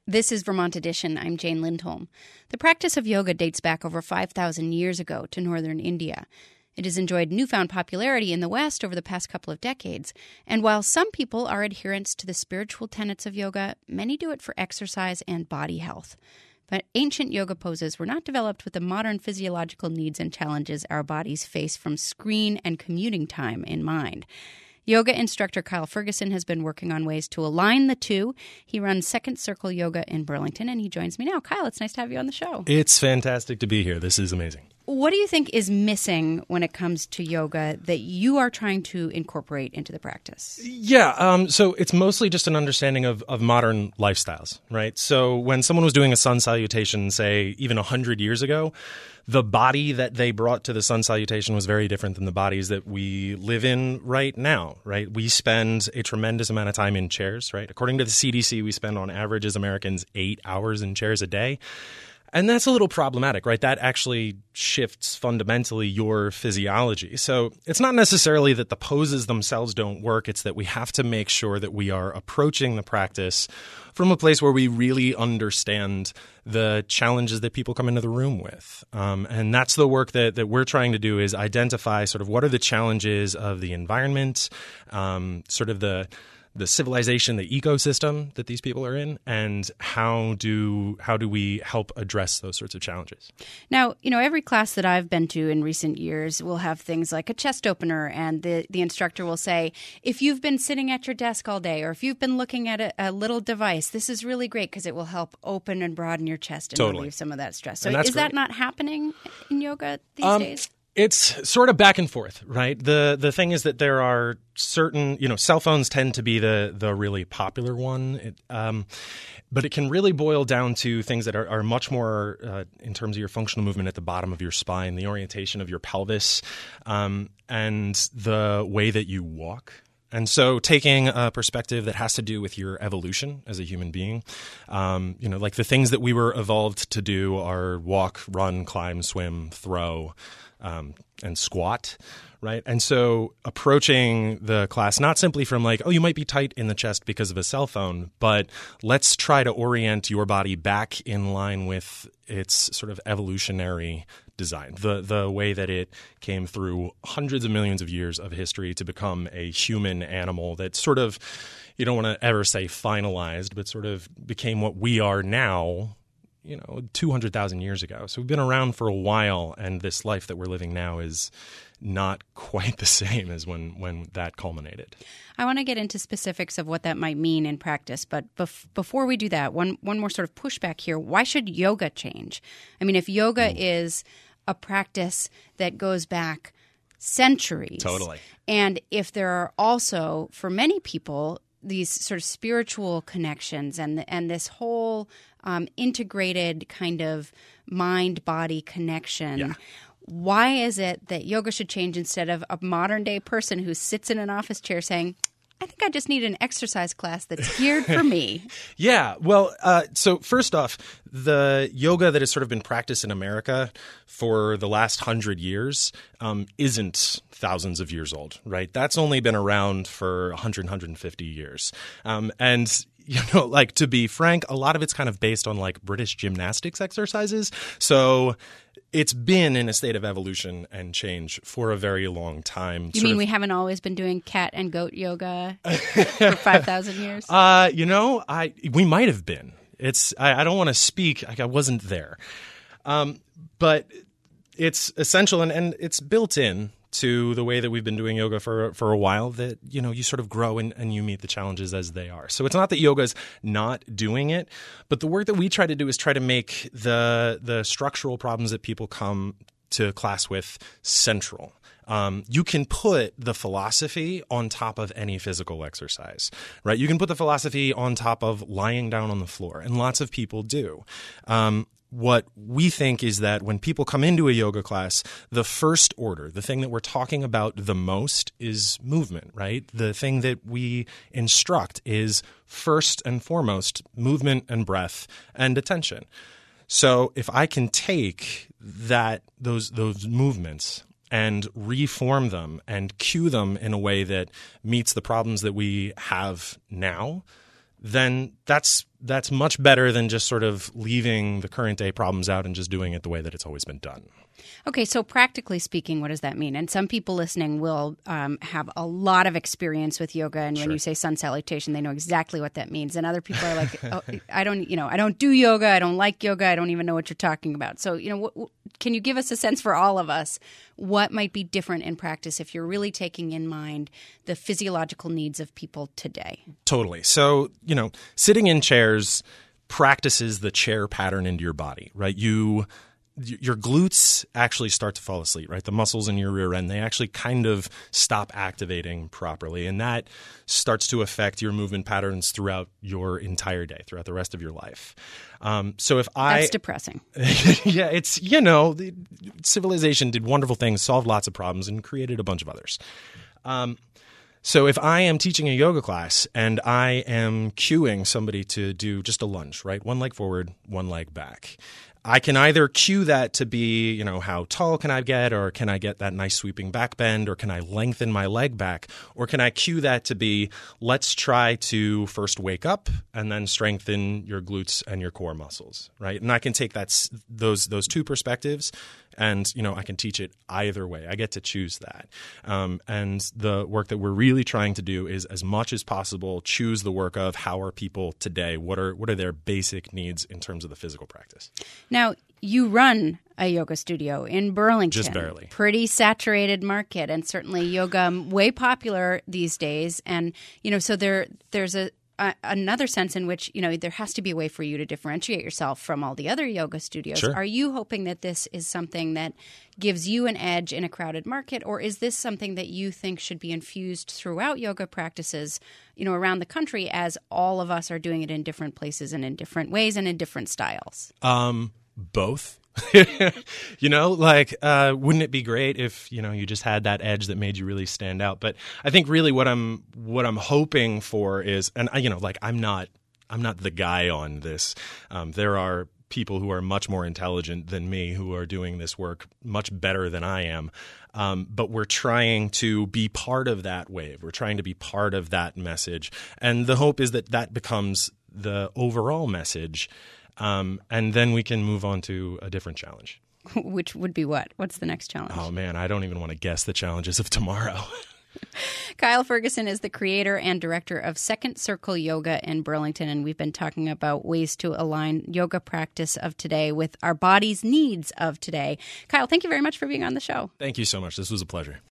This is Vermont Edition. I'm Jane Lindholm. The practice of yoga dates back over 5,000 years ago to northern India. It has enjoyed newfound popularity in the West over the past couple of decades. And while some people are adherents to the spiritual tenets of yoga, many do it for exercise and body health. But ancient yoga poses were not developed with the modern physiological needs and challenges our bodies face from screen and commuting time in mind. Yoga instructor Kyle Ferguson has been working on ways to align the two. He runs Second Circle Yoga in Burlington, and he joins me now. Kyle, it's nice to have you on the show. It's fantastic to be here. This is amazing. What do you think is missing when it comes to yoga that you are trying to incorporate into the practice? Yeah, so it's mostly just an understanding of modern lifestyles, right? So when someone was doing a sun salutation, say, even 100 years ago, the body that they brought to the sun salutation was very different than the bodies that we live in right now, right? We spend a tremendous amount of time in chairs, right? According to the CDC, we spend on average as Americans 8 hours in chairs a day. And that's a little problematic, right? That actually shifts fundamentally your physiology. So it's not necessarily that the poses themselves don't work. It's that we have to make sure that we are approaching the practice from a place where we really understand the challenges that people come into the room with. And that's the work that we're trying to do, is identify sort of what are the challenges of the environment, sort of the civilization, the ecosystem that these people are in, and how do we help address those sorts of challenges? Now, every class that I've been to in recent years will have things like a chest opener, and the instructor will say, if you've been sitting at your desk all day, or if you've been looking at a little device, this is really great because it will help open and broaden your chest and relieve some of that stress. So is that not happening in yoga these days? It's sort of back and forth, right? The thing is that there are certain, cell phones tend to be the really popular one, but it can really boil down to things that are much more in terms of your functional movement at the bottom of your spine, the orientation of your pelvis, and the way that you walk. And so taking a perspective that has to do with your evolution as a human being, like the things that we were evolved to do are walk, run, climb, swim, throw, and squat, right? And so approaching the class not simply from like, oh, you might be tight in the chest because of a cell phone, but let's try to orient your body back in line with its sort of evolutionary design, the way that it came through hundreds of millions of years of history to become a human animal that sort of, you don't want to ever say finalized, but sort of became what we are now, 200,000 years ago. So we've been around for a while, and this life that we're living now is not quite the same as when that culminated. I want to get into specifics of what that might mean in practice, but before we do that, one more sort of pushback here. Why should yoga change? I mean, if yoga is a practice that goes back centuries. Totally. And if there are also, for many people, these sort of spiritual connections and this whole integrated kind of mind-body connection. Yeah. Why is it that yoga should change instead of a modern-day person who sits in an office chair saying, I think I just need an exercise class that's geared for me? Yeah. Well, so first off, the yoga that has sort of been practiced in America for the last 100 years isn't thousands of years old, right? That's only been around for 100, 150 years. And to be frank, a lot of it's kind of based on like British gymnastics exercises. So it's been in a state of evolution and change for a very long time. You mean we haven't always been doing cat and goat yoga for 5,000 years? We might have been. I don't want to speak like I wasn't there. But it's essential and it's built in to the way that we've been doing yoga for a while, that, you sort of grow and you meet the challenges as they are. So it's not that yoga's not doing it, but the work that we try to do is try to make the structural problems that people come to class with central. You can put the philosophy on top of any physical exercise, right? You can put the philosophy on top of lying down on the floor, and lots of people do. What we think is that when people come into a yoga class, the first order, the thing that we're talking about the most is movement, right? The thing that we instruct is first and foremost movement and breath and attention. So if I can take those movements and reform them and cue them in a way that meets the problems that we have now, then that's that's much better than just sort of leaving the current day problems out and just doing it the way that it's always been done. Okay, so practically speaking, what does that mean? And some people listening will have a lot of experience with yoga, and when you say sun salutation, they know exactly what that means. And other people are like, oh, I don't do yoga, I don't like yoga, I don't even know what you're talking about. So, can you give us a sense for all of us what might be different in practice if you're really taking in mind the physiological needs of people today? Totally. So, sitting in chairs practices the chair pattern into your body, right? Your glutes actually start to fall asleep, right? The muscles in your rear end, they actually kind of stop activating properly. And that starts to affect your movement patterns throughout your entire day, throughout the rest of your life. That's depressing. Yeah, it's, civilization did wonderful things, solved lots of problems, and created a bunch of others. So if I am teaching a yoga class and I am cueing somebody to do just a lunge, right? One leg forward, one leg back. I can either cue that to be, how tall can I get, or can I get that nice sweeping back bend, or can I lengthen my leg back, or can I cue that to be, let's try to first wake up and then strengthen your glutes and your core muscles, right? And I can take those two perspectives, and I can teach it either way. I get to choose that. And the work that we're really trying to do is, as much as possible, choose the work of how are people today? What are their basic needs in terms of the physical practice? Now, you run a yoga studio in Burlington. Just barely. Pretty saturated market, and certainly yoga way popular these days. And, so there's another sense in which, there has to be a way for you to differentiate yourself from all the other yoga studios. Sure. Are you hoping that this is something that gives you an edge in a crowded market, or is this something that you think should be infused throughout yoga practices, around the country, as all of us are doing it in different places and in different ways and in different styles? Both. Wouldn't it be great if, you just had that edge that made you really stand out? But I think really what I'm hoping for is, and I'm not the guy on this. There are people who are much more intelligent than me who are doing this work much better than I am. But we're trying to be part of that wave. We're trying to be part of that message. And the hope is that becomes the overall message. And then we can move on to a different challenge. Which would be what? What's the next challenge? Oh, man, I don't even want to guess the challenges of tomorrow. Kyle Ferguson is the creator and director of Second Circle Yoga in Burlington, and we've been talking about ways to align yoga practice of today with our body's needs of today. Kyle, thank you very much for being on the show. Thank you so much. This was a pleasure.